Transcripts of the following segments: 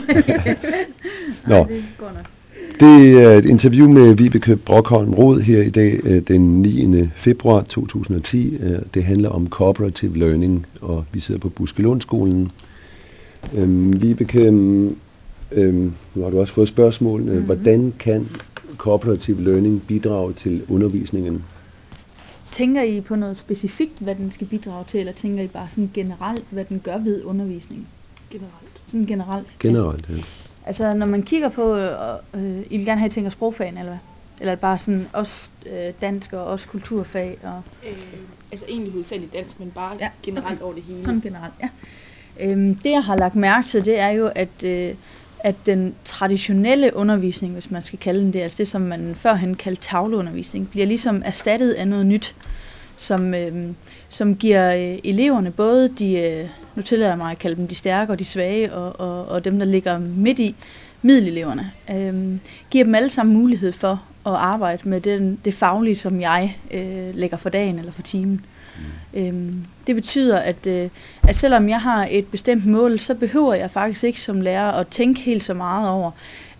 Nå. Det er et interview med Vibeke Brockholm Roed her i dag, den 9. februar 2010. Det handler om cooperative learning, og vi sidder på Buskelundskolen. Vibeke, nu har du også fået spørgsmål. Hvordan kan cooperative learning bidrage til undervisningen? Tænker I på noget specifikt, hvad den skal bidrage til, eller tænker I bare sådan generelt, hvad den gør ved undervisningen? Generelt. Sådan generelt? Generelt, ja. Altså, når man kigger på, I vil gerne have, tænker sprogfagen, eller hvad? Eller bare sådan også dansk og også kulturfag? Og altså egentlig hovedsageligt dansk, men bare generelt over det hele. Sådan generelt, ja. Det jeg har lagt mærke til, det er jo, at den traditionelle undervisning, hvis man skal kalde den det, altså det som man førhen kaldte tavleundervisning, bliver ligesom erstattet af noget nyt, som giver eleverne både de, nu tillader jeg mig at kalde dem de stærke og de svage, og dem der ligger midt i, middeleleverne, giver dem alle sammen mulighed for at arbejde med det faglige, som jeg lægger for dagen eller for timen. Det betyder, at selvom jeg har et bestemt mål, så behøver jeg faktisk ikke som lærer at tænke helt så meget over,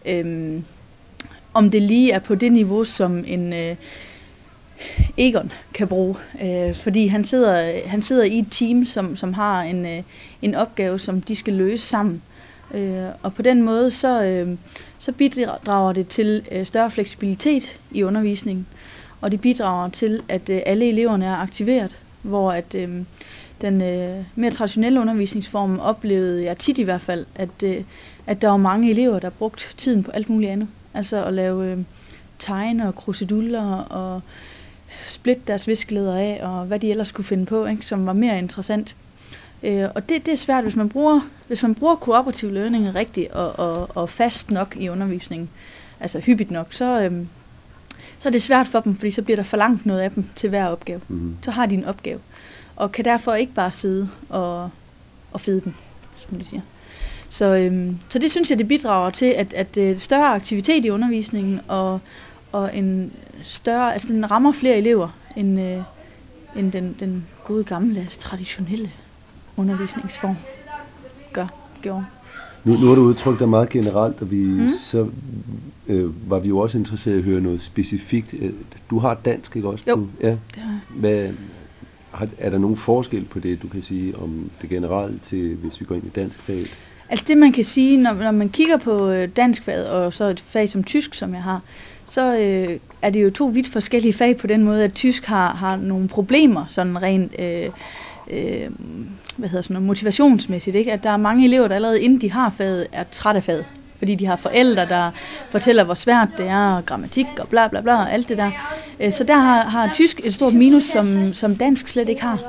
om det lige er på det niveau, som en Egon kan bruge. Fordi han sidder i et team, som har en opgave, som de skal løse sammen. Og på den måde, så bidrager det til større fleksibilitet i undervisningen. Og det bidrager til, at alle eleverne er aktiveret, hvor at den mere traditionelle undervisningsform oplevede jeg tit i hvert fald, at der var mange elever, der brugte tiden på alt muligt andet. Altså at lave tegne og kruseduller og splitte deres viskeleder af, og hvad de ellers kunne finde på, ikke, som var mere interessant. Og det er svært, hvis man bruger cooperative learning rigtigt og fast nok i undervisningen, altså hyppigt nok, så er det svært for dem, fordi så bliver der for langt noget af dem til hver opgave. Så har de en opgave, og kan derfor ikke bare sidde og fede den, som de siger. Så det synes jeg, det bidrager til, at større aktivitet i undervisningen, og en større, altså den rammer flere elever, end den gode gamle, traditionelle undervisningsform gjorde. Nu har du udtrykt dig meget generelt, og så var vi jo også interesseret i at høre noget specifikt. Du har dansk, ikke også? Jo, ja. Det har jeg. Er der nogen forskel på det, du kan sige om det generelt til, hvis vi går ind i danskfaget? Altså det man kan sige, når man kigger på danskfaget og så et fag som tysk, som jeg har, så er det jo to vidt forskellige fag på den måde, at tysk har nogle problemer, sådan rent motivationsmæssigt, ikke? At der er mange elever, der allerede inden de har faget, er træt af faget, fordi de har forældre, der fortæller, hvor svært det er, og grammatik og bla bla bla, og alt det der. Så der har tysk et stort minus, som dansk slet ikke har.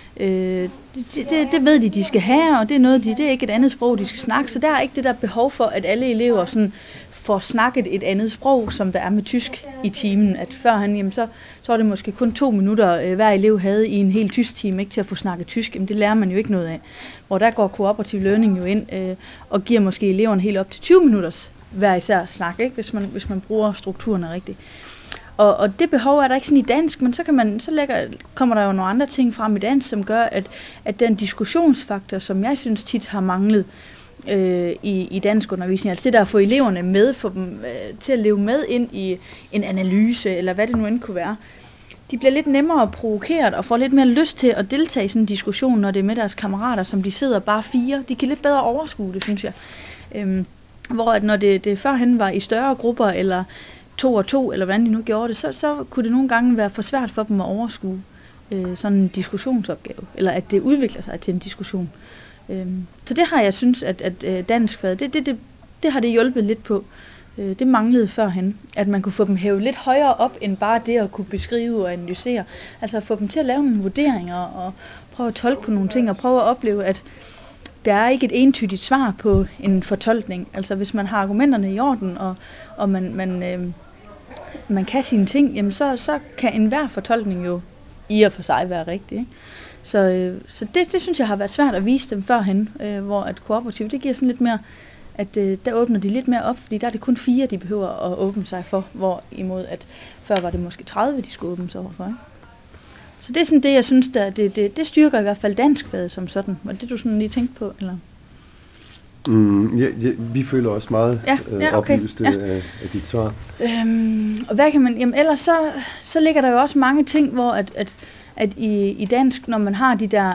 Det ved de skal have, og det er noget, det er ikke et andet sprog, de skal snakke, så der er ikke det der behov for, at alle elever sådan får snakket et andet sprog, som der er med tysk i timen. At førhen, jamen, så var det måske kun 2 minutter, hver elev havde i en helt tysk time, ikke, til at få snakket tysk. Jamen, det lærer man jo ikke noget af. Hvor der går cooperative learning jo ind og giver måske eleverne helt op til 20 minutters hver især snak, ikke, hvis man bruger strukturerne rigtigt. Og det behov er der ikke sådan i dansk, men så kommer der jo nogle andre ting frem i dansk, som gør, at den diskussionsfaktor, som jeg synes tit har manglet i dansk undervisning, altså det der at få eleverne med, få dem til at leve med ind i en analyse, eller hvad det nu end kunne være, de bliver lidt nemmere provokeret og får lidt mere lyst til at deltage i sådan en diskussion, når det er med deres kammerater, som de sidder bare 4. De kan lidt bedre overskue det, synes jeg. Hvor at når det førhen var i større grupper, eller 2 og 2, eller hvordan de nu gjorde det, så kunne det nogle gange være for svært for dem at overskue sådan en diskussionsopgave, eller at det udvikler sig til en diskussion. Så det har jeg synes, at danskfaget, det har det hjulpet lidt på. Det manglede førhen, at man kunne få dem hævet lidt højere op, end bare det at kunne beskrive og analysere. Altså at få dem til at lave nogle vurderinger, og prøve at tolke på nogle ting, og prøve at opleve, at der er ikke et entydigt svar på en fortolkning. Altså hvis man har argumenterne i orden, og man kan sine ting, jamen så kan enhver fortolkning jo i og for sig være rigtig, ikke? Så det synes jeg har været svært at vise dem førhen, hvor at kooperativ, det giver sådan lidt mere, at der åbner de lidt mere op, fordi der er det kun 4, de behøver at åbne sig for, hvorimod at før var det måske 30, de skulle åbne sig overfor, ikke? Så det er sådan det, jeg synes, det styrker i hvert fald danskfaget som sådan. Var det du sådan lige tænkte på, eller? Vi føler også meget oplyste af dit svar. Og hvad kan man... Jamen ellers så ligger der jo også mange ting, hvor at i dansk, når man har de der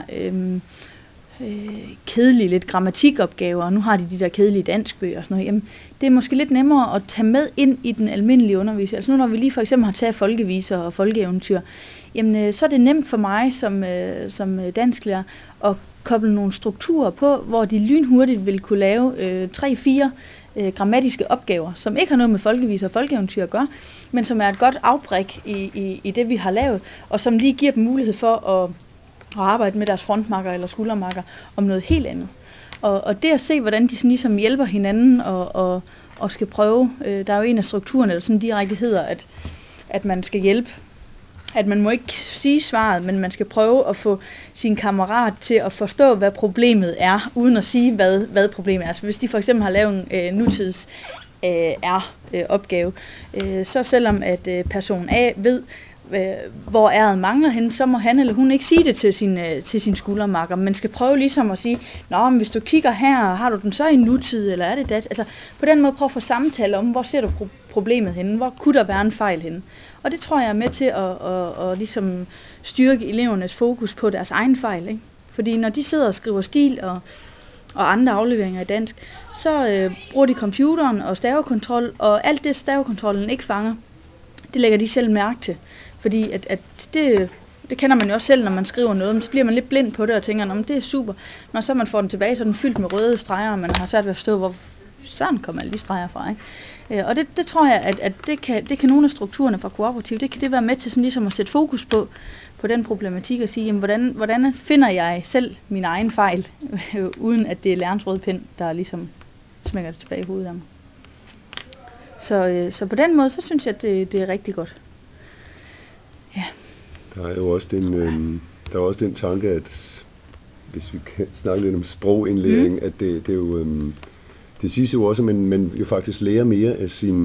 kedelige lidt grammatikopgaver, og nu har de der kedelige danskbøger og sådan noget, jamen det er måske lidt nemmere at tage med ind i den almindelige undervisning. Altså nu når vi lige for eksempel har taget folkeviser og folkeeventyr, jamen så er det nemt for mig som dansklærer at koble nogle strukturer på, hvor de lynhurtigt vil kunne lave 3-4 grammatiske opgaver, som ikke har noget med folkeviser og folkeeventyr at gøre, men som er et godt afbræk i det, vi har lavet, og som lige giver dem mulighed for at arbejde med deres frontmarker eller skuldermarker om noget helt andet. Og det at se, hvordan de sådan ligesom hjælper hinanden og skal prøve, der er jo en af strukturerne, der sådan direkte hedder, at man skal hjælpe, at man må ikke sige svaret, men man skal prøve at få sin kammerat til at forstå, hvad problemet er, uden at sige, hvad problemet er. Så hvis de for eksempel har lavet en nutids opgave, så selvom at person A ved, hvor æret mangler henne, så må han eller hun ikke sige det til sin skuldermakker. Man skal prøve ligesom at sige, men hvis du kigger her, har du den så i nutid, eller er det dat? Altså på den måde prøve at få samtale om, hvor ser du problemet henne, hvor kunne der være en fejl henne. Og det tror jeg er med til at ligesom styrke elevernes fokus på deres egen fejl, ikke? Fordi når de sidder og skriver stil og andre afleveringer i dansk, så bruger de computeren og stavekontrol, og alt det stavekontrollen ikke fanger, det lægger de selv mærke til. Fordi at det kender man jo også selv, når man skriver noget, men så bliver man lidt blind på det og tænker, det er super. Når så man får den tilbage, så er den fyldt med røde streger, og man har svært ved at forstå, hvor sådan kommer alle de streger fra, ikke? Og det tror jeg, at det kan nogle af strukturerne fra kooperativ, det kan det være med til sådan ligesom at sætte fokus på den problematik og sige, jamen, hvordan finder jeg selv min egen fejl, uden at det er lærerens røde pind, der ligesom smækker det tilbage i hovedet af mig. Så på den måde, så synes jeg, at det er rigtig godt. Ja. Der er jo også den tanke, at hvis vi kan snakke lidt om sprogindlæring, at det er jo det siges jo også, at man jo faktisk lærer mere af sine,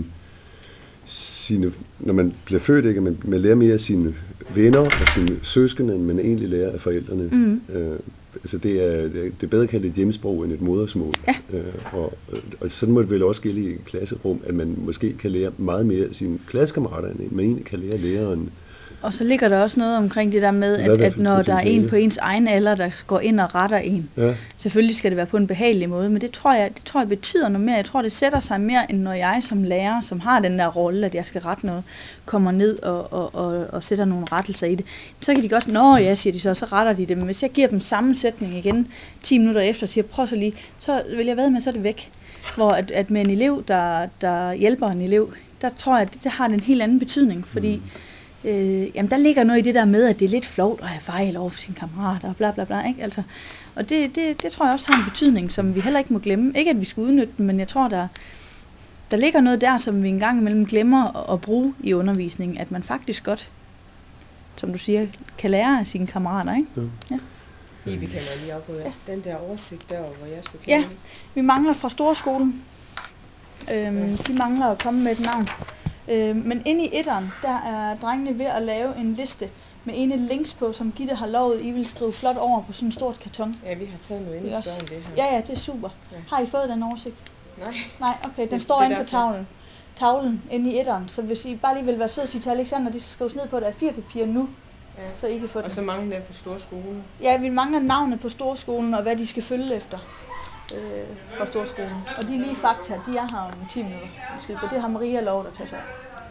når man bliver født, ikke, man lærer mere af sine venner og sine søskende, end man egentlig lærer af forældrene. Altså det er bedre at kalde et hjemmesprog end et modersmål. Ja. Og sådan må det vel også gælde i et klasserum, at man måske kan lære meget mere af sine klassekammerater, end man egentlig kan lære af læreren. Og så ligger der også noget omkring det der med, at når der er en på ens egen alder, der går ind og retter en. Ja. Selvfølgelig skal det være på en behagelig måde, men det tror jeg betyder noget mere. Jeg tror, det sætter sig mere, end når jeg som lærer, som har den der rolle, at jeg skal rette noget, kommer ned og sætter nogle rettelser i det. Så kan de godt, siger de så retter de det. Men hvis jeg giver dem sammensætning igen 10 minutter efter, og siger, prøv så lige, så vil jeg vædde med, så er det væk. Hvor at med en elev, der hjælper en elev, der tror jeg, at det har en helt anden betydning, fordi jamen der ligger noget i det der med, at det er lidt flovt at have fejl over for sine kammerater og bla bla bla, ikke? Altså, og det tror jeg også har en betydning, som vi heller ikke må glemme. Ikke at vi skal udnytte den, men jeg tror, der ligger noget der, som vi engang imellem glemmer at bruge i undervisningen, at man faktisk godt, som du siger, kan lære af sine kammerater, ikke? Ja. Vi kan lige afbryde den der oversigt der, hvor jeg skulle kende. Ja, vi mangler fra storskolen. De mangler at komme med et navn. Men inde i etteren, der er drengene ved at lave en liste med ene links på, som Gitte har lovet, I vil skrive flot over på sådan en stort karton. Ja, vi har taget noget endnu større end det her. Ja, det er super. Ja. Har I fået den oversigt? Nej, okay, den står inde på tavlen inde i etteren. Så hvis I bare lige vil være sød og sige til Alexander, de skal skrives ned på, at der er 4 papirer nu, så I kan få den. Og så mangler det på storskolen. Ja, vi mangler navnet på storskolen og hvad de skal følge efter. Fra storskolen. Og de lige fakta, de er her om 10 minutter. Det har Maria lovet at tage sig af.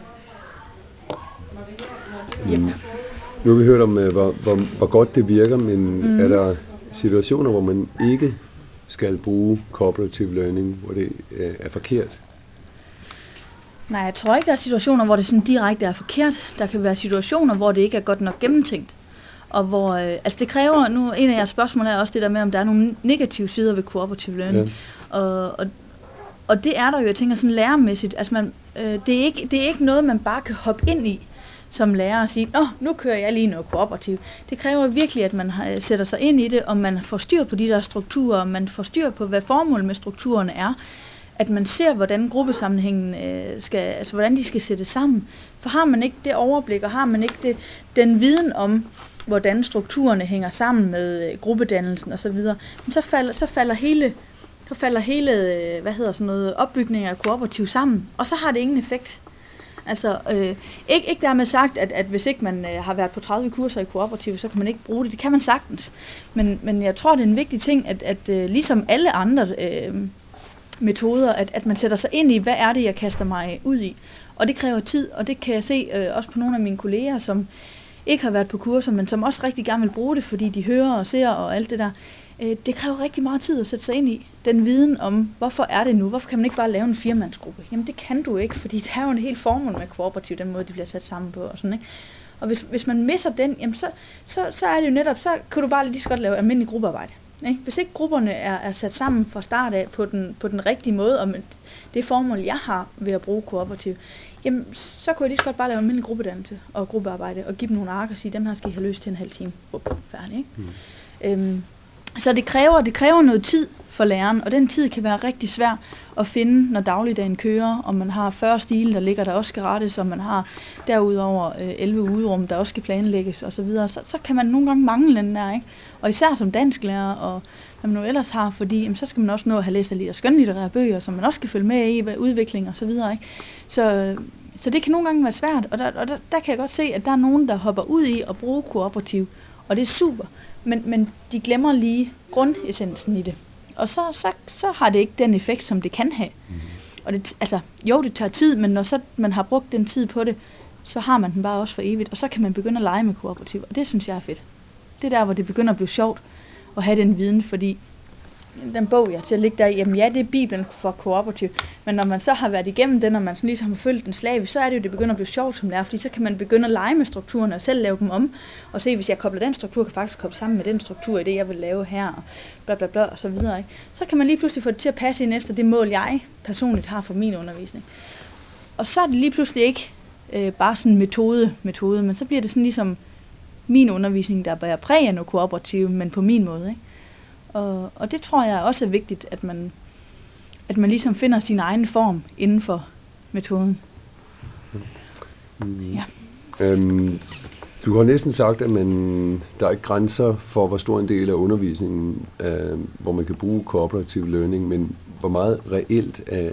Nu har vi hørt om, hvor godt det virker, men er der situationer, hvor man ikke skal bruge cooperative learning, hvor det er forkert? Nej, jeg tror ikke, der er situationer, hvor det sådan direkte er forkert. Der kan være situationer, hvor det ikke er godt nok gennemtænkt. Og hvor, altså det kræver, nu en af jeres spørgsmål er også det der med, om der er nogle negative sider ved cooperative learning. Ja. Og det er der jo, jeg tænker sådan lærermæssigt. Altså det er ikke noget, man bare kan hoppe ind i som lærer og sige, nu kører jeg lige noget kooperativt. Det kræver virkelig, at man sætter sig ind i det, og man får styr på de der strukturer, og man får styr på, hvad formålet med strukturerne er. At man ser, hvordan gruppesammenhængen hvordan de skal sættes sammen. For har man ikke det overblik, og har man ikke den viden om, hvordan strukturerne hænger sammen med gruppedannelsen osv., så falder hele så falder hele, opbygning af kooperativ sammen, og så har det ingen effekt. Altså, ikke dermed sagt, at hvis ikke man har været på 30 kurser i kooperativ, så kan man ikke bruge det. Det kan man sagtens. Men jeg tror, det er en vigtig ting, at ligesom alle andre metoder, at man sætter sig ind i, hvad er det, jeg kaster mig ud i. Og det kræver tid, og det kan jeg se også på nogle af mine kolleger, som ikke har været på kurser, men som også rigtig gerne vil bruge det, fordi de hører og ser og alt det der. Det kræver rigtig meget tid at sætte sig ind i. Den viden om, hvorfor er det nu? Hvorfor kan man ikke bare lave en 4-mandsgruppe? Jamen det kan du ikke, fordi det er jo en helt formål med kooperativ, den måde de bliver sat sammen på og sådan, ikke? Og hvis man misser den, jamen så er det jo netop, så kan du bare lige så godt lave almindelig gruppearbejde. Ikke? Hvis ikke grupperne er sat sammen fra start af på den rigtige måde, og det formål jeg har ved at bruge kooperativ, jamen så kunne jeg lige så godt bare lave almindelig gruppedannelse og gruppearbejde, og give dem nogle ark og sige, dem her skal I have løst til en halv time. Færdig, ikke? Så det kræver noget tid for læreren, og den tid kan være rigtig svær at finde, når dagligdagen kører, og man har 40 stile, der ligger, der også skal rettes, og man har derudover 11 uderum, der også skal planlægges osv., så kan man nogle gange mangle den der, ikke? Og især som dansklærer, og hvad man nu ellers har, fordi jamen, så skal man også nå at have læst lidt skønlitterære bøger, som man også skal følge med i, hvad udvikling og så videre, ikke? Så det kan nogle gange være svært, og der kan jeg godt se, at der er nogen, der hopper ud i at bruge kooperativ, og det er super. Men de glemmer lige grundessensen i det. Og så har det ikke den effekt, som det kan have. Og det tager tid, men når så man har brugt den tid på det, så har man den bare også for evigt. Og så kan man begynde at lege med kooperativ. Og det synes jeg er fedt. Det er der, hvor det begynder at blive sjovt at have den viden, fordi den bog, jeg til at ligge der, jamen ja, det er Bibelen for kooperativ, men når man så har været igennem den, og man sådan ligesom har følt den slavisk, så er det jo, det begynder at blive sjovt som lærer, fordi så kan man begynde at lege med strukturerne og selv lave dem om, og se, hvis jeg kobler den struktur, kan faktisk koble sammen med den struktur i det, jeg vil lave her, og bla bla bla, og så videre, ikke? Så kan man lige pludselig få det til at passe ind efter det mål, jeg personligt har for min undervisning. Og så er det lige pludselig ikke bare sådan metode, men så bliver det sådan ligesom min undervisning, der bærer præg af noget kooperativ, men på min måde, ikke? Og det tror jeg også er vigtigt, at man ligesom finder sin egen form inden for metoden. Ja. Du har næsten sagt, at der er ikke grænser for, hvor stor en del af undervisningen, hvor man kan bruge cooperative learning, men hvor meget reelt er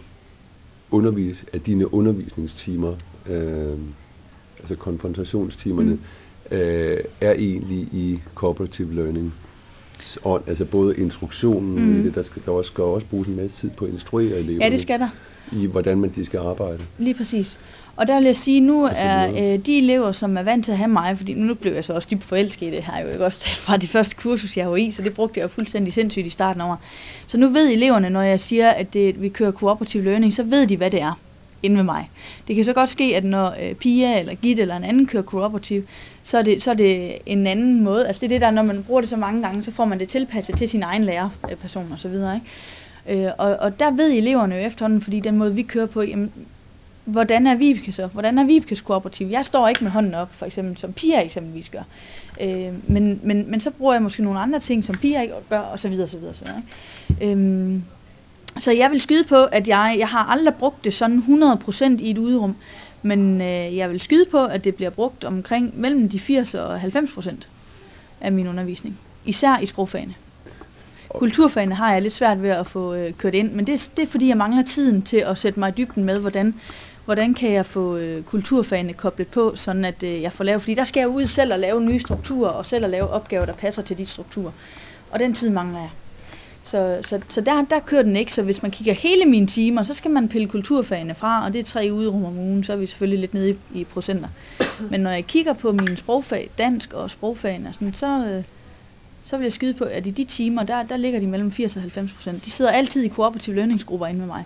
af dine undervisningstimer, altså konfrontationstimerne, er egentlig i cooperative learning? Altså både instruktionen i det, der skal også bruges en masse tid på at instruere eleverne. Ja, det skal der. I hvordan de skal arbejde. Lige præcis. Og der vil jeg sige, nu er de elever, som er vant til at have mig, fordi nu blev jeg så også dybt forelsket i det her, jo ikke også fra de første kursus, jeg var i, så det brugte jeg jo fuldstændig sindssygt i starten over. Så nu ved eleverne, når jeg siger, at vi kører cooperative learning, så ved de, hvad det er inde ved mig. Det kan så godt ske, at når Pia eller Gitte eller en anden kører kooperativ, så er det en anden måde. Altså det er det der, når man bruger det så mange gange, så får man det tilpasset til sin egen lærerperson og så videre, ikke? Og der ved eleverne jo efterhånden, fordi den måde vi kører på, jamen, hvordan er Vibeke så? Hvordan er Vibekes kooperativ? Jeg står ikke med hånden op, for eksempel, som Pia eksempelvis gør. Men så bruger jeg måske nogle andre ting, som Pia ikke gør, og så videre, så videre, så videre. Så jeg vil skyde på, at jeg har aldrig brugt det sådan 100% i et uderum, men jeg vil skyde på, at det bliver brugt omkring mellem de 80 og 90% af min undervisning. Især i sprogfagene. Kulturfagene har jeg lidt svært ved at få kørt ind, men det er fordi, jeg mangler tiden til at sætte mig i dybden med, hvordan kan jeg få kulturfagene koblet på, sådan at jeg får lavet, fordi der skal jeg ud selv og lave nye strukturer, og selv at lave opgaver, der passer til de strukturer. Og den tid mangler jeg. Så der kører den ikke, så hvis man kigger hele mine timer, så skal man pille kulturfagene fra, og det er 3 uderum om ugen, så er vi selvfølgelig lidt nede i procenter. Men når jeg kigger på mine sprogfag, dansk og sprogfagene, så vil jeg skyde på, at i de timer, der ligger de mellem 80 og 90%. De sidder altid i kooperative learningsgrupper inde med mig.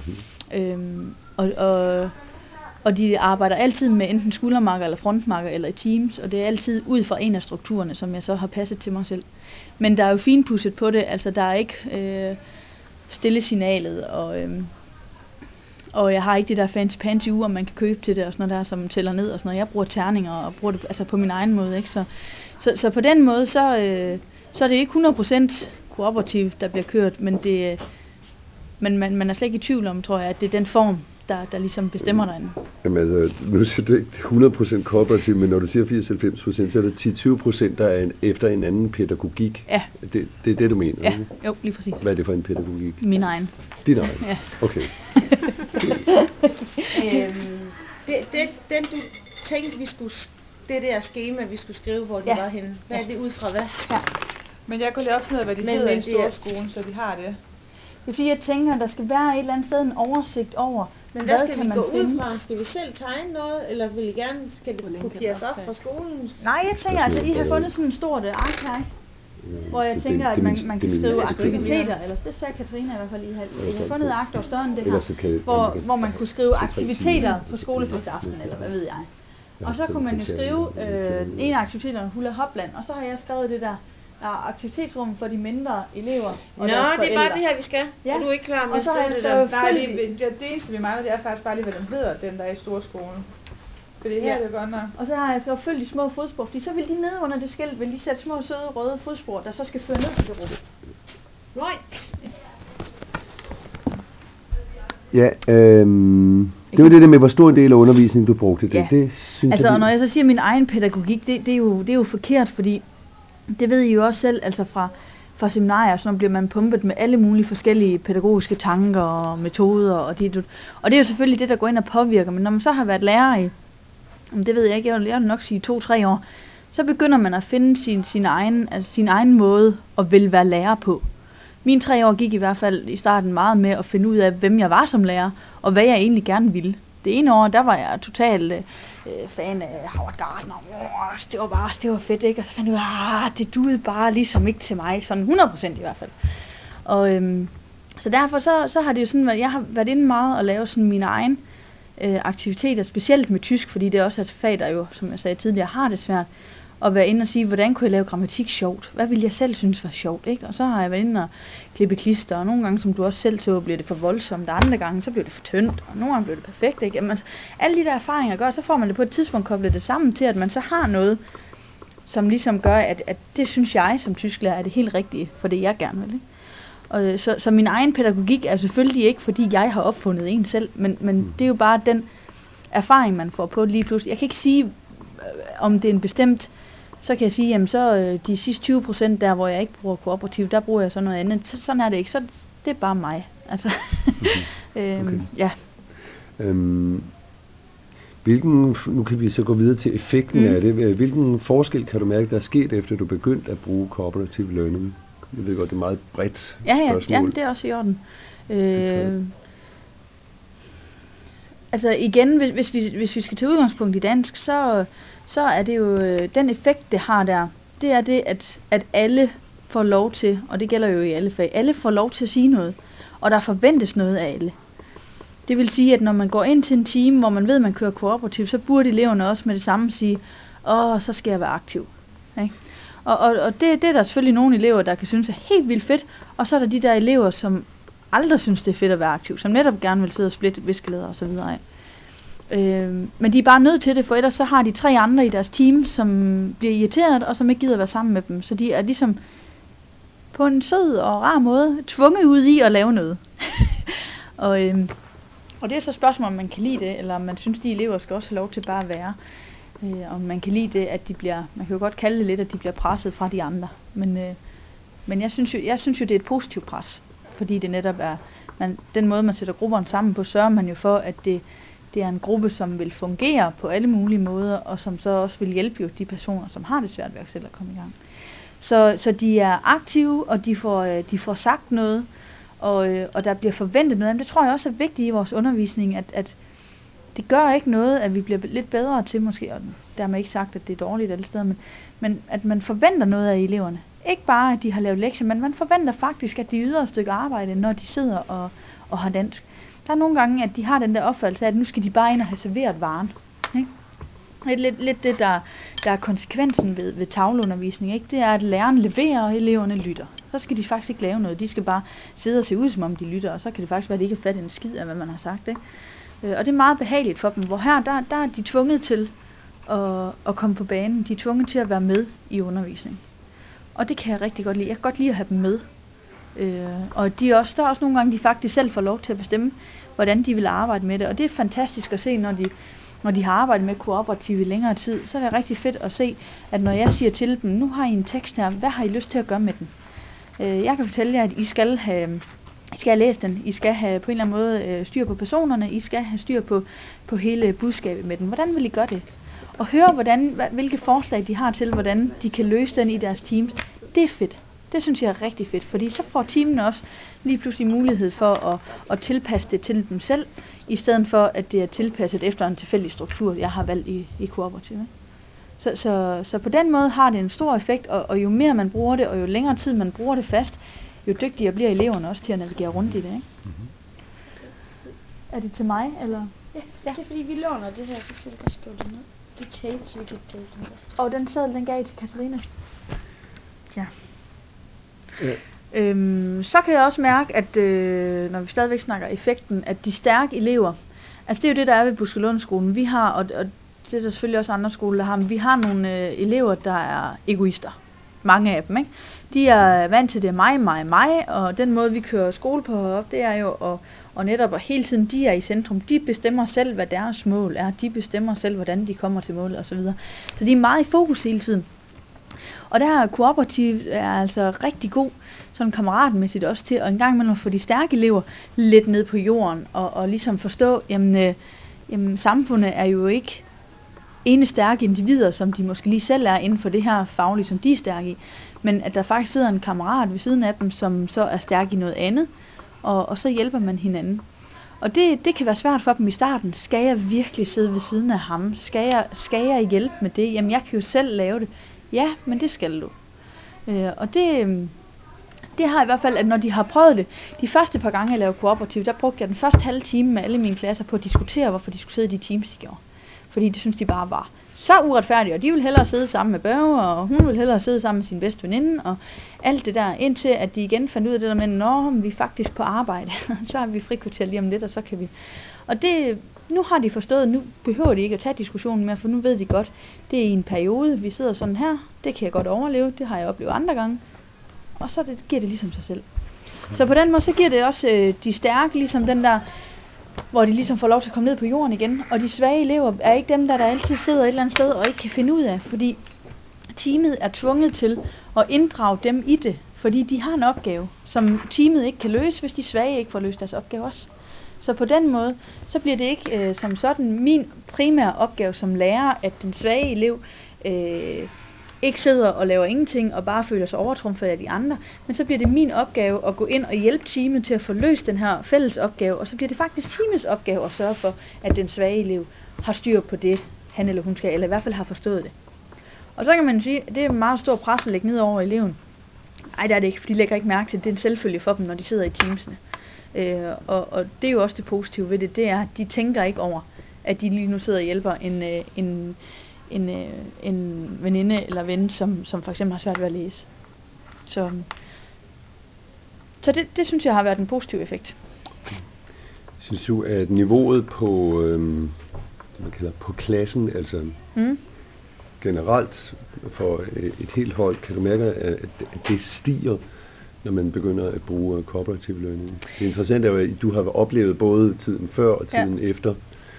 Og de arbejder altid med enten skuldermarker eller frontmarker eller i teams, og det er altid ud fra en af strukturerne, som jeg så har passet til mig selv. Men der er jo finpudset på det, altså der er ikke stille signalet, og jeg har ikke det der fancy ure, man kan købe til det, og sådan noget der, som tæller ned, og sådan noget. Jeg bruger terninger, og bruger det altså på min egen måde, ikke? Så på den måde, så er det ikke 100% kooperativt, der bliver kørt, men man er slet ikke i tvivl om, tror jeg, at det er den form, der ligesom bestemmer derinde. Jamen altså, nu siger du ikke 100% kooperativ, men når du siger 80-90%, så er det 10-20%, der er efter en anden pædagogik. Ja. Det er det, du mener? Ja, jo, lige præcis. Hvad er det for en pædagogik? Min egen. Din egen? Ja. Okay. Den du tænkte, vi skulle, det der skema, vi skulle skrive, hvor de var henne. Hvad er det ud fra hvad? Ja. Men jeg kunne lige også finde ud af, hvad de hedder i storskolen, så vi har det. Det er fordi, jeg tænker, at der skal være et eller andet sted en oversigt over, men hvad skal vi gå ud fra? Skal vi selv tegne noget, eller vil I gerne, skal det kopieres op fra skolen? Nej, jeg tænker, altså I har fundet sådan en stort ark her, hvor jeg tænker, at man kan skrive aktiviteter, eller det sagde Katrine i hvert fald, I har fundet et ark, der er større end det her, hvor man kunne skrive aktiviteter på skolefestaften, eller hvad ved jeg. Og så kunne man jo skrive en af aktiviteterne, Hula Hopland, og så har jeg skrevet det der aktivitetsrum for de mindre elever og deres forældre. Det er bare det her, vi skal. Ja. Er du ikke klar med at skrive det der? Nej, det eneste vi mangler, det er faktisk bare lige, hvad den hedder, den der er i storskolen. For det her er det godt nok. Og så har jeg så følt de små fodspor, fordi så vil de nede under det skilt, vil de sætte små søde røde fodspor, der så skal føre ned til det rum. Right. Ja, det var det der med, hvor stor en del af undervisningen du brugte. Det synes altså, og når jeg så siger min egen pædagogik, det er jo forkert, fordi det ved I jo også selv, altså fra seminarier, så bliver man pumpet med alle mulige forskellige pædagogiske tanker og metoder, og det er jo selvfølgelig det, der går ind og påvirker, men når man så har været lærer i, det ved jeg ikke, jeg vil nok sige 2-3 år, så begynder man at finde sin egen måde at vil være lærer på. Mine 3 år gik i hvert fald i starten meget med at finde ud af, hvem jeg var som lærer, og hvad jeg egentlig gerne ville. Det ene år, der var jeg totalt fan af Howard Gardner. Det var fedt, ikke? Og så fandt jeg ud af, det duede bare ligesom ikke til mig, sådan 100% i hvert fald. Og så derfor så har det jo sådan, at jeg har været inde meget og lave sådan mine egne aktiviteter, specielt med tysk, fordi det også er et fag, der jo, som jeg sagde tidligere, har det svært. At være inde og sige, hvordan kunne jeg lave grammatik sjovt? Hvad ville jeg selv synes var sjovt, ikke? Og så har jeg været inde og klippe klister, og nogle gange, som du også selv så, bliver det for voldsomt, og andre gange, så bliver det for tyndt, og nogle gange bliver det perfekt, ikke? Jamen, altså, alle de der erfaringer gør, så får man det på et tidspunkt koblet det sammen til, at man så har noget, som ligesom gør, at det synes jeg som tysklærer er det helt rigtige, for det jeg gerne vil, ikke? Og så min egen pædagogik er selvfølgelig ikke, fordi jeg har opfundet en selv, men det er jo bare den erfaring, man får på lige pludselig. Jeg kan ikke sige, om det er en bestemt. Så kan jeg sige, jamen så de sidste 20% der, hvor jeg ikke bruger kooperativ, der bruger jeg så noget andet. Sådan er det ikke. Så det er bare mig. Altså, okay. Ja. Nu kan vi så gå videre til effekten af det. Hvilken forskel kan du mærke, der er sket, efter du begyndte at bruge cooperative learning? Jeg ved godt, det er meget bredt spørgsmål. Ja, det er også i orden. Altså igen, hvis vi skal tage udgangspunkt i dansk, så er det jo den effekt, det har der. Det er det, at alle får lov til, og det gælder jo i alle fag, alle får lov til at sige noget, og der forventes noget af alle. Det vil sige, at når man går ind til en time, hvor man ved, at man kører kooperativt, så burde eleverne også med det samme sige, så skal jeg være aktiv. Ikke? Og det er der selvfølgelig nogle elever, der kan synes er helt vildt fedt, og så er der de der elever, som aldrig synes, det er fedt at være aktiv, som netop gerne vil sidde og splitte viskeleder og så videre. Men de er bare nødt til det, for ellers så har de 3 andre i deres team, som bliver irriteret, og som ikke gider være sammen med dem. Så de er ligesom på en sød og rar måde tvunget ud i at lave noget. og det er så spørgsmål, om man kan lide det, eller om man synes, de elever skal også have lov til bare at være. Om man kan lide det, at de bliver, man kan jo godt kalde det lidt, at de bliver presset fra de andre. Men jeg synes jo, det er et positivt pres, fordi det netop er, den måde, man sætter grupperne sammen på, sørger man jo for, at det er en gruppe, som vil fungere på alle mulige måder, og som så også vil hjælpe jo de personer, som har det svært ved at selv at komme i gang. Så de er aktive, og de får sagt noget, og der bliver forventet noget. Men det tror jeg også er vigtigt i vores undervisning, at det gør ikke noget, at vi bliver lidt bedre til måske, og dermed ikke sagt, at det er dårligt alle steder, men at man forventer noget af eleverne. Ikke bare, at de har lavet lektier, men man forventer faktisk, at de yder et stykke arbejde, når de sidder og har dansk. Der er nogle gange, at de har den der opfattelse af, at nu skal de bare ind og have serveret varen. Ikke? Lidt det, der er konsekvensen ved tavleundervisning, ikke? Det er, at læreren leverer, og eleverne lytter. Så skal de faktisk ikke lave noget. De skal bare sidde og se ud, som om de lytter, og så kan det faktisk være, at de ikke har fattet en skid af, hvad man har sagt. Ikke? Og det er meget behageligt for dem, hvor her, der er de tvunget til at komme på banen. De er tvunget til at være med i undervisning. Og det kan jeg rigtig godt lide. Jeg kan godt lide at have dem med. Og der er også nogle gange, de faktisk selv får lov til at bestemme, hvordan de vil arbejde med det. Og det er fantastisk at se, når de har arbejdet med kooperativ i længere tid, så er det rigtig fedt at se, at når jeg siger til dem, nu har I en tekst her, hvad har I lyst til at gøre med den? Jeg kan fortælle jer, at I skal have læst den, I skal have på en eller anden måde styr på personerne, I skal have styr på hele budskabet med den. Hvordan vil I gøre det? Og høre, hvilke forslag de har til, hvordan de kan løse den i deres teams. Det er fedt. Det synes jeg er rigtig fedt, fordi så får teamene også lige pludselig mulighed for at tilpasse det til dem selv, i stedet for, at det er tilpasset efter en tilfældig struktur, jeg har valgt i kooperativet. Så på den måde har det en stor effekt, og jo mere man bruger det, og jo længere tid man bruger det fast, jo dygtigere bliver eleverne også til at navigere rundt i det. Ikke? Mm-hmm. Er det til mig, eller? Ja, det er fordi vi låner det her, så skal du bare skrive det ned. Det er tape, så vi kan tape den først. Og den seddel, den gav I til Katarina? Ja. Så kan jeg også mærke, at når vi stadigvæk snakker effekten, at de stærke elever, altså det er jo det, der er ved Buskelundskolen. Vi har, og det er der selvfølgelig også andre skoler, der har, men vi har nogle elever, der er egoister. Mange af dem, ikke? De er vant til det mig, og den måde, vi kører skole på heroppe, det er jo og netop, og hele tiden, de er i centrum. De bestemmer selv, hvad deres mål er. De bestemmer selv, hvordan de kommer til målet, osv. Så de er meget i fokus hele tiden. Og der er kooperativ er altså rigtig god, sådan kammeratmæssigt også til, og en gang imellem få de stærke elever lidt ned på jorden, og ligesom forstå, jamen samfundet er jo ikke ene stærke individer, som de måske lige selv er inden for det her faglige, som de er stærke i, men at der faktisk sidder en kammerat ved siden af dem, som så er stærk i noget andet, og så hjælper man hinanden. Og det kan være svært for dem i starten. Skal jeg virkelig sidde ved siden af ham? Skal jeg hjælpe med det? Jamen, jeg kan jo selv lave det. Ja, men det skal du. Og det har i hvert fald, at når de har prøvet det, de første par gange jeg lavede kooperativ, der brugte jeg den første halve time med alle mine klasser på at diskutere, hvorfor de skulle sidde i de teams, de gjorde. Fordi det synes de bare var så uretfærdigt, og de ville hellere sidde sammen med Børge, og hun ville hellere sidde sammen med sin bedste veninde, og alt det der, indtil at de igen fandt ud af det der med, når vi er faktisk på arbejde, så har vi frikvarter lige om lidt, og så kan vi. Og det, nu har de forstået, nu behøver de ikke at tage diskussionen mere, for nu ved de godt, det er i en periode, vi sidder sådan her, det kan jeg godt overleve, det har jeg oplevet andre gange, og så giver det ligesom sig selv. Så på den måde, så giver det også de stærke, ligesom den der, hvor de ligesom får lov til at komme ned på jorden igen. Og de svage elever er ikke dem, der altid sidder et eller andet sted og ikke kan finde ud af, fordi teamet er tvunget til at inddrage dem i det, fordi de har en opgave, som teamet ikke kan løse, hvis de svage ikke får løst deres opgave også. Så på den måde, så bliver det ikke som sådan min primære opgave som lærer, at den svage elev ikke sidder og laver ingenting og bare føler sig overtrumfet af de andre, men så bliver det min opgave at gå ind og hjælpe teamet til at få løst den her fælles opgave, og så bliver det faktisk teamets opgave at sørge for, at den svage elev har styr på det, han eller hun skal, eller i hvert fald har forstået det. Og så kan man sige, at det er en meget stor pres at lægge ned over eleven. Nej, det er det ikke, for de lægger ikke mærke til det. Det er en selvfølge for dem, når de sidder i teamsene. Og det er jo også det positive ved det, det er, at de tænker ikke over, at de lige nu sidder og hjælper en veninde eller ven, som for eksempel har svært ved at læse. Så det synes jeg har været en positiv effekt. Synes du, at niveauet på, man kalder på klassen, altså generelt for et helt hold, kan du mærke, at det stiger, når man begynder at bruge cooperative learning? Det interessante er jo, at du har oplevet både tiden før og tiden efter.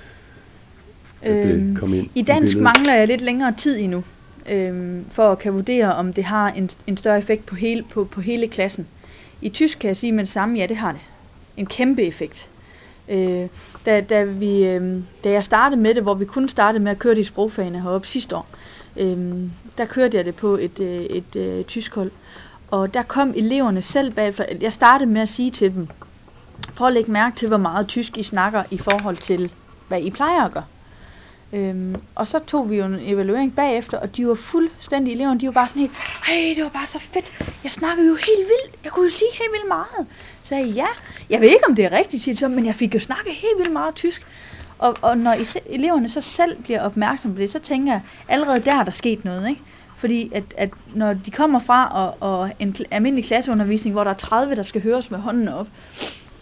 I dansk mangler jeg lidt længere tid endnu, for at kan vurdere, om det har en større effekt på hele klassen. I tysk kan jeg sige med det samme, ja, det har det. En kæmpe effekt. Da jeg startede med det, hvor vi kun startede med at køre det i sprogfagene heroppe sidste år, der kørte jeg det på et tysk hold. Og der kom eleverne selv bagefter. Jeg startede med at sige til dem, prøv at lægge mærke til, hvor meget tysk I snakker i forhold til, hvad I plejer at gøre. Og så tog vi jo en evaluering bagefter, og de var fuldstændig eleverne, de var bare sådan helt, hey, det var bare så fedt, jeg snakkede jo helt vildt, jeg kunne jo sige helt vildt meget. Så sagde jeg, ja, jeg ved ikke om det er rigtigt, men jeg fik jo snakket helt vildt meget tysk. Og når eleverne så selv bliver opmærksomme på det, så tænker jeg, allerede der sket noget, ikke? Fordi at når de kommer fra og en almindelig klasseundervisning, hvor der er 30, der skal høres med hånden op,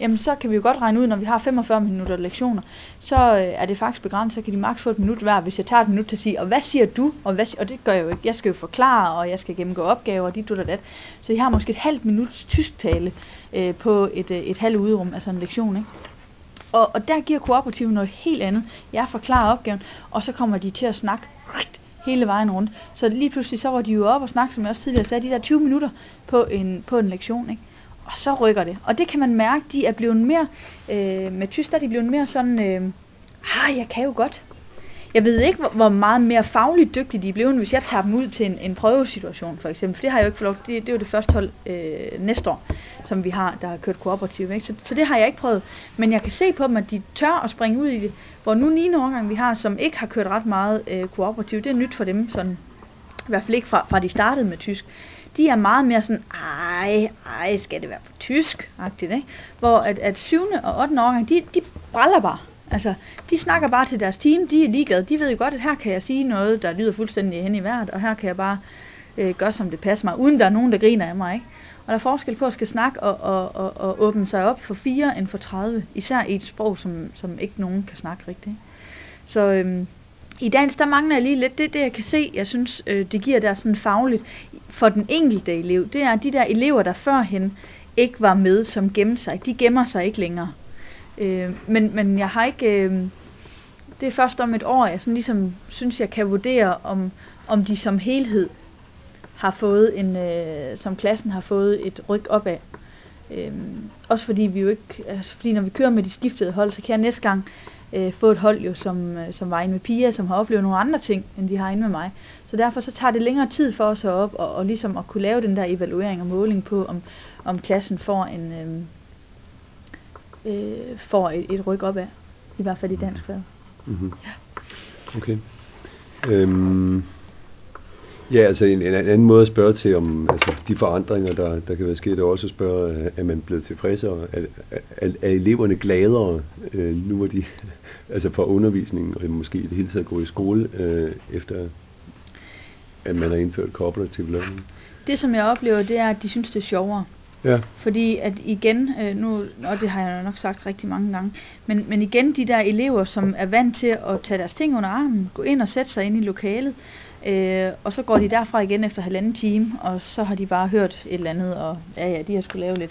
jamen så kan vi jo godt regne ud, når vi har 45 minutter lektioner, så er det faktisk begrænset, så kan de maks få et minut hver, hvis jeg tager et minut til at sige, og hvad siger du, og det gør jeg jo ikke, jeg skal jo forklare, og jeg skal gennemgå opgaver, og dit og dat. Så jeg har måske et halvt minuts tysktale på et halvt uderum, altså en lektion, ikke? Og der giver kooperativ noget helt andet. Jeg forklarer opgaven, og så kommer de til at snakke hele vejen rundt. Så lige pludselig så var de jo oppe og snakke, som jeg også tidligere sagde, de der 20 minutter på en lektion, ikke? Og så rykker det. Og det kan man mærke, de er blevet mere, med tysk der er de blevet mere sådan, jeg kan jo godt. Jeg ved ikke, hvor meget mere fagligt dygtige de er blevet, hvis jeg tager dem ud til en prøvesituation, for eksempel. For det har jeg jo ikke fået lov. Det er jo det første hold næste år, som vi har, der har kørt kooperativ. Ikke? Så det har jeg ikke prøvet. Men jeg kan se på dem, at de tør at springe ud i det. Hvor nu 9. årgang vi har, som ikke har kørt ret meget kooperativ, det er nyt for dem, sådan, i hvert fald ikke fra de startede med tysk. De er meget mere sådan, skal det være på tysk-agtigt, ikke? Hvor at 7. og 8. årgang, de bræller bare. Altså, de snakker bare til deres team, de er ligeglade, de ved jo godt, at her kan jeg sige noget, der lyder fuldstændig hen i vejret, og her kan jeg bare gøre, som det passer mig, uden der er nogen, der griner af mig, ikke? Og der er forskel på at skal snakke og åbne sig op for 4 end for 30, især i et sprog, som ikke nogen kan snakke rigtigt. Så i dans, der mangler jeg lige lidt, det jeg kan se, jeg synes, det giver der sådan fagligt for den enkelte elev, det er de der elever, der førhen ikke var med, som gemte sig, de gemmer sig ikke længere. Men jeg har ikke, det er først om et år, jeg sådan ligesom synes, jeg kan vurdere, om de som helhed har fået som klassen har fået et ryk opad. Også fordi vi jo ikke, fordi når vi kører med de skiftede hold, så kan jeg næste gang få et hold jo, som var inde med Pia, som har oplevet nogle andre ting, end de har inde med mig. Så derfor så tager det længere tid for os op og ligesom at kunne lave den der evaluering og måling på, om klassen får får et ryk opad, i hvert fald i dansk fag. Mm-hmm. Ja. Okay. Ja, altså en anden måde at spørge til om altså de forandringer, der kan være sket, er også at spørge, er man blevet tilfreds, og er eleverne gladere nu, hvor de altså for undervisningen, og måske i det hele taget gå i skole, efter at man har indført cooperative learning? Det, som jeg oplever, det er, at de synes, det er sjovere. Ja. Fordi at igen, nu, og det har jeg nok sagt rigtig mange gange, men igen de der elever, som er vant til at tage deres ting under armen, gå ind og sætte sig ind i lokalet, og så går de derfra igen efter 1,5 time, og så har de bare hørt et eller andet, og de har skulle lave lidt.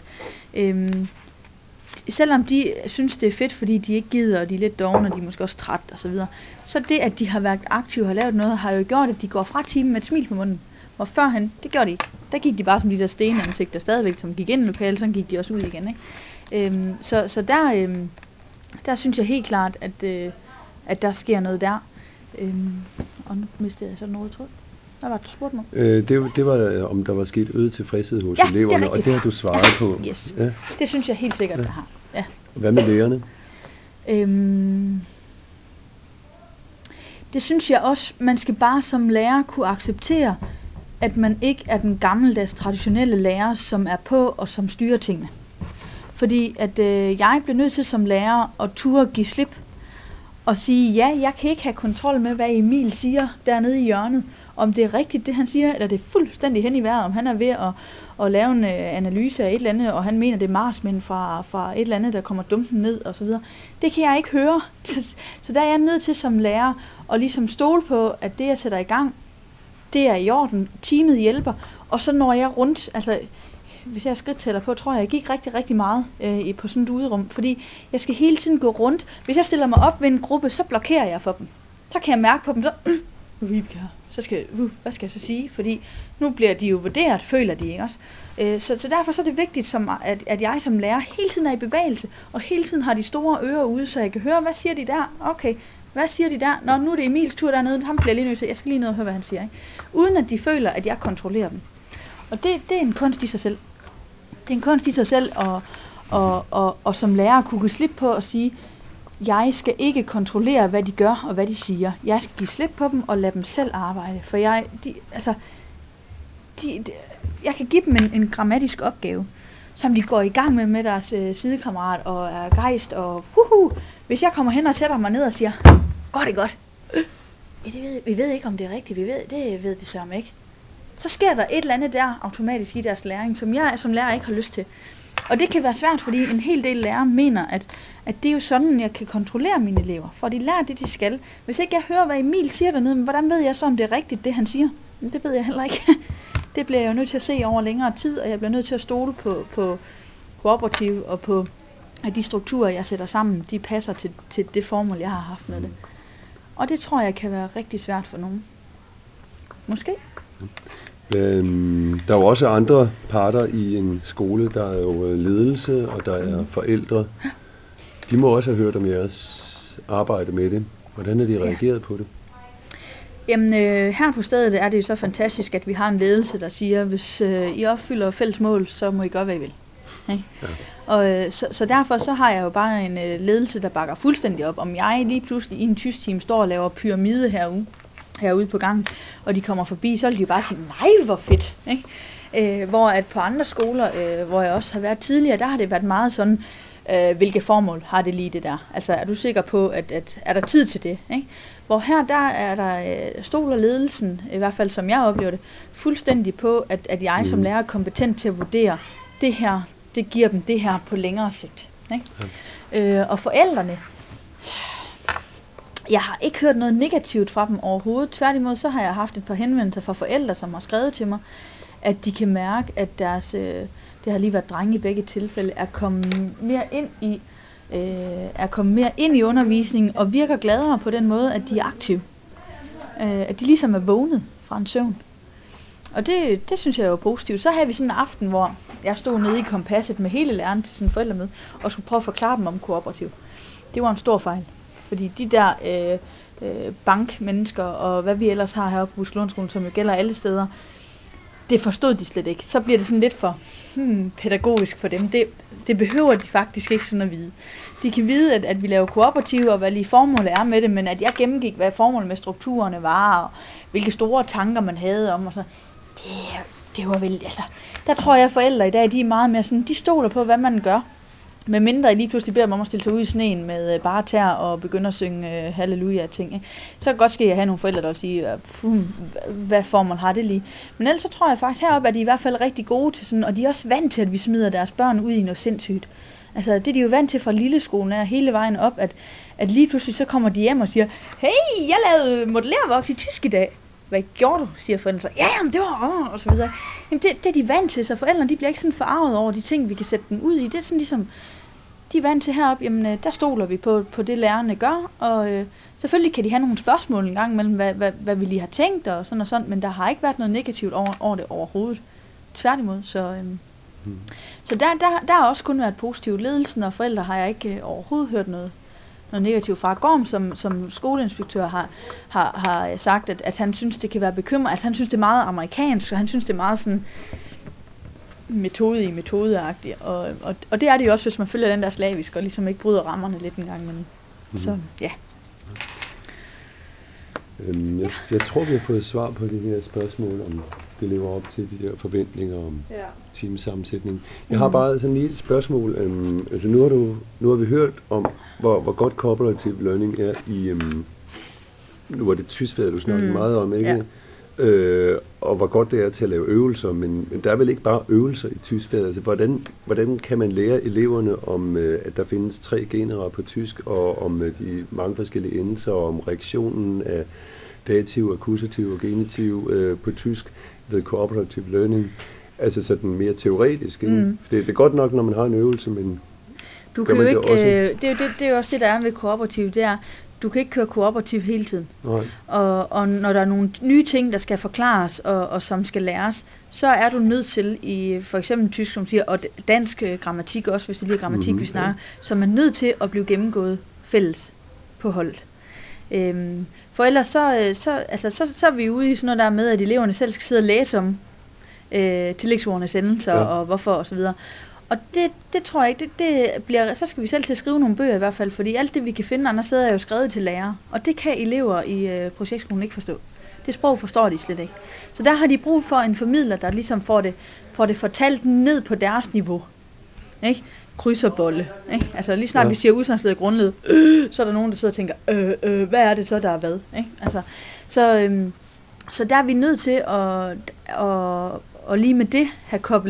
Selvom de synes, det er fedt, fordi de ikke gider, og de er lidt dovne, og de er måske også træt og så videre, så det, at de har været aktive og har lavet noget, har jo gjort, at de går fra timen med et smil på munden. Og førhen, det gjorde de ikke. Der gik de bare som de der stenansigter stadigvæk, som gik ind i lokalet, så gik de også ud igen, ikke? Så der synes jeg helt klart, at der sker noget der. Og nu mistede jeg sådan noget, tror jeg. Hvad var det, du spurgte mig? Det var, om der var sket øget tilfredshed hos eleverne, og det har du svaret på. Yes. Ja. Det synes jeg helt sikkert, der har. Ja. Hvad med lærerne? Det synes jeg også, man skal bare som lærer kunne acceptere, at man ikke er den gammeldags traditionelle lærer, som er på og som styrer tingene. Fordi at jeg blev nødt til som lærer at turde give slip og sige, ja, jeg kan ikke have kontrol med, hvad Emil siger dernede i hjørnet. Om det er rigtigt, det han siger, eller det er fuldstændig hen i vejret, om han er ved at lave en analyse af et eller andet, og han mener, det er marsmænd fra et eller andet, der kommer dumpen ned, og så videre. Det kan jeg ikke høre. Så der er jeg nødt til som lærer at ligesom stole på, at det, jeg sætter i gang, det er i orden, teamet hjælper, og så når jeg rundt, altså hvis jeg skridttæller på, tror jeg gik rigtig, rigtig meget på sådan et uderum, fordi jeg skal hele tiden gå rundt. Hvis jeg stiller mig op ved en gruppe, så blokerer jeg for dem. Så kan jeg mærke på dem, så hvad skal jeg så sige? Fordi nu bliver de jo vurderet, føler de, ikke også? Så derfor så er det vigtigt, at jeg som lærer hele tiden er i bevægelse, og hele tiden har de store ører ude, så jeg kan høre, hvad siger de der? Okay, hvad siger de der? Nå, nu er det Emils tur dernede, ham bliver lige nødt til, jeg skal lige ned og høre, hvad han siger, ikke? Uden at de føler, at jeg kontrollerer dem. Og det er en kunst i sig selv. Det er en kunst i sig selv, og som lærer kunne give slip på at sige, jeg skal ikke kontrollere, hvad de gør og hvad de siger. Jeg skal give slip på dem og lade dem selv arbejde. For jeg kan give dem en grammatisk opgave, som de går i gang med deres sidekammerat og er gejst og Hvis jeg kommer hen og sætter mig ned og siger, går det godt? Vi ved ikke, om det er rigtigt. Det ved vi så ikke. Så sker der et eller andet der automatisk i deres læring, som jeg som lærer ikke har lyst til. Og det kan være svært, fordi en hel del lærere mener, at det er jo sådan, jeg kan kontrollere mine elever. For de lærer det, de skal. Hvis ikke jeg hører, hvad Emil siger dernede, men hvordan ved jeg så, om det er rigtigt, det han siger? Men det ved jeg heller ikke. Det bliver jeg jo nødt til at se over længere tid, og jeg bliver nødt til at stole på kooperativ og på, at de strukturer, jeg sætter sammen, de passer til det formål, jeg har haft med det. Og det tror jeg kan være rigtig svært for nogen. Måske. Der er jo også andre parter i en skole. Der er jo ledelse, og der er forældre. De må også have hørt om jeres arbejde med det. Hvordan er de reageret på det? Jamen, her på stedet er det jo så fantastisk, at vi har en ledelse, der siger, hvis I opfylder fælles mål, så må I gøre, hvad I vil. Okay? Ja. Og så derfor så har jeg jo bare en ledelse, der bakker fuldstændig op. Om jeg lige pludselig i en tysk team står og laver pyramide herude på gangen, og de kommer forbi, så vil de jo bare sige, nej, hvor fedt. Ikke? Hvor at på andre skoler, hvor jeg også har været tidligere, der har det været meget sådan, hvilke formål har det lige det der? Altså, er du sikker på, at er der tid til det? Ikke? Hvor her, der er der stoler ledelsen, i hvert fald som jeg oplever det, fuldstændig på, at jeg som lærer er kompetent til at vurdere, det her, det giver dem det her på længere sigt. Ikke? Ja. Og forældrene, jeg har ikke hørt noget negativt fra dem overhovedet. Tværtimod, så har jeg haft et par henvendelser fra forældre, som har skrevet til mig, at de kan mærke, at deres, det har lige været drenge i begge tilfælde, er kommet mere ind i undervisningen og virker gladere på den måde, at de er aktive. At de ligesom er vågnet fra en søvn. Og det synes jeg er jo positivt. Så havde vi sådan en aften, hvor jeg stod nede i kompasset med hele læreren til sådan en forældremøde, og skulle prøve at forklare dem om kooperativ. Det var en stor fejl. Fordi de der bankmennesker, og hvad vi ellers har heroppe på Buskelundskolen, som jo gælder alle steder, det forstod de slet ikke. Så bliver det sådan lidt for pædagogisk for dem. Det behøver de faktisk ikke sådan at vide. De kan vide, at vi laver kooperativ, og hvad lige formålet er med det, men at jeg gennemgik, hvad formålet med strukturerne var, og hvilke store tanker man havde om, og så det var vel, altså, der tror jeg, at forældre i dag, de er meget mere sådan, de stoler på, hvad man gør. Med mindre I lige pludselig beder dem om at stille sig ud i sneen med bare tær og begynde at synge halleluja ting, ikke? Så kan godt ske at have nogle forældre, der vil sige, hvad formål har det lige. Men ellers så tror jeg faktisk heroppe, at de er i hvert fald rigtig gode til sådan, og de er også vant til, at vi smider deres børn ud i noget sindssygt. Altså det er de jo vant til fra lilleskolen af hele vejen op, at lige pludselig så kommer de hjem og siger, hey, jeg lavede modellervoks i tysk i dag. Hvad gjorde du, siger forældrene så. Ja, jamen, det var og så videre. Jamen, det er de vant til, så forældrene de bliver ikke sådan forarvet over de ting, vi kan sætte dem ud i. Det er sådan ligesom, de er vant til heroppe, jamen der stoler vi på det lærerne gør, og selvfølgelig kan de have nogle spørgsmål en gang mellem, hvad vi lige har tænkt og sådan, men der har ikke været noget negativt over det overhovedet. Tværtimod, så der har også kun været positivt. Ledelsen og forældre har jeg ikke overhovedet hørt noget negativt fra. Gorm som skoleinspektør har sagt, at han synes, det kan være bekymrende. Altså han synes, det er meget amerikansk, og han synes, det er meget sådan metodeagtigt. Og det er det jo også, hvis man følger den der slavisk, og ligesom ikke bryder rammerne lidt en gang. Men så, ja. Jeg tror, vi har fået svar på det her spørgsmål, om det lever op til de der forventninger om teamsammensætning. Jeg har bare sådan lige et spørgsmål. Altså nu har vi hørt om, hvor godt cooperative learning er i... nu var det tyskfaget, du snakkede meget om, ikke? Ja. Og hvor godt det er til at lave øvelser, men der er vel ikke bare øvelser i tyskfaget. Altså, hvordan kan man lære eleverne om, at der findes 3 genrer på tysk, og om de mange forskellige endelser, og om reaktionen af dativ, akkusativ og genitiv på tysk ved cooperative learning? Altså sådan mere teoretisk. Det er godt nok, når man har en øvelse, men... Du kan jo ikke, det er jo også det, der er ved kooperativ, det er, du kan ikke køre kooperativ hele tiden. Nej. Og når der er nogle nye ting, der skal forklares og som skal læres, så er du nødt til i for eksempel tysk, som siger, og dansk grammatik også, hvis det lige er grammatik, vi snakker, så man er nødt til at blive gennemgået fælles på holdet. For ellers så er vi ude i sådan noget der med, at eleverne selv skal sidde og læse om tillægsordenes endelser og hvorfor og så videre. Og det tror jeg ikke, det bliver, så skal vi selv til at skrive nogle bøger i hvert fald, fordi alt det vi kan finde andre steder er jo skrevet til lærere, og det kan elever i projektskolen ikke forstå. Det sprog forstår de slet ikke. Så der har de brug for en formidler, der ligesom får det fortalt ned på deres niveau. Ikke? Kryds og bolle. Ikke? Altså lige snart vi siger udsagnsledet grundled, så er der nogen, der sidder og tænker, hvad er det så, der er hvad? Ikke? Altså, så der er vi nødt til at lige med det have koblet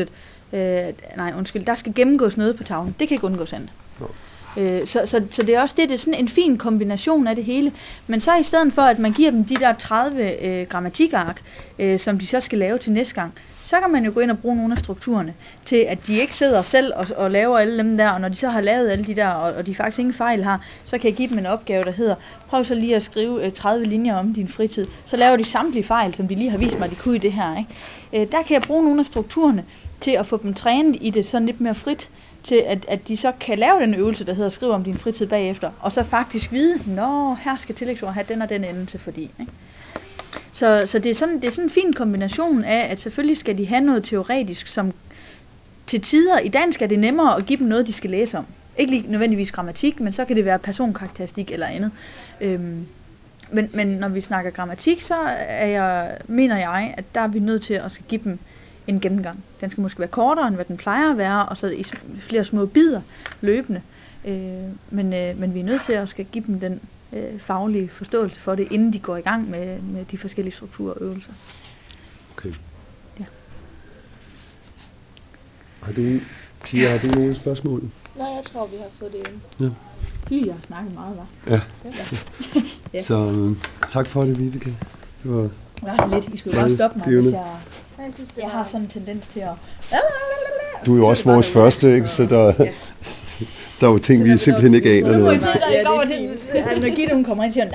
der skal gennemgås noget på tavlen. Det kan ikke undgås andet. Så det er også det er sådan en fin kombination af det hele. Men så i stedet for, at man giver dem de der 30 grammatikark, som de så skal lave til næste gang, så kan man jo gå ind og bruge nogle af strukturerne til, at de ikke sidder selv og laver alle dem der, og når de så har lavet alle de der, og de faktisk ingen fejl har, så kan jeg give dem en opgave, der hedder, prøv så lige at skrive 30 linjer om din fritid. Så laver de samtlige fejl, som de lige har vist mig, de kunne i det her. Ikke? Der kan jeg bruge nogle af strukturerne til at få dem trænet i det sådan lidt mere frit, til at de så kan lave den øvelse, der hedder skriv om din fritid bagefter, og så faktisk vide, her skal tillægsord have den og den ende til fordi. Ikke? Så det er sådan en fin kombination af, at selvfølgelig skal de have noget teoretisk, som til tider i dansk er det nemmere at give dem noget, de skal læse om. Ikke lige nødvendigvis grammatik, men så kan det være personkarakteristik eller andet. Men når vi snakker grammatik, så mener jeg, at der er vi nødt til at skal give dem en gennemgang. Den skal måske være kortere, end hvad den plejer at være, og så i flere små bidder løbende. Men vi er nødt til at skal give dem den faglige forståelse for det, inden de går i gang med de forskellige strukturer og øvelser. Okay. Ja. Pia, har du nogle spørgsmål? Nej, jeg tror, vi har fået det ind. Ja. Jeg har snakket meget, hva'? Ja. Ja. Så tak for det, Vibeke. Det var lidt. I skulle bare stoppe mig, hvis jeg har sådan en tendens til at... Du er jo også vores første, ikke? Så der er jo ting, vi simpelthen ikke aner noget. Når Gitte kommer ind og siger,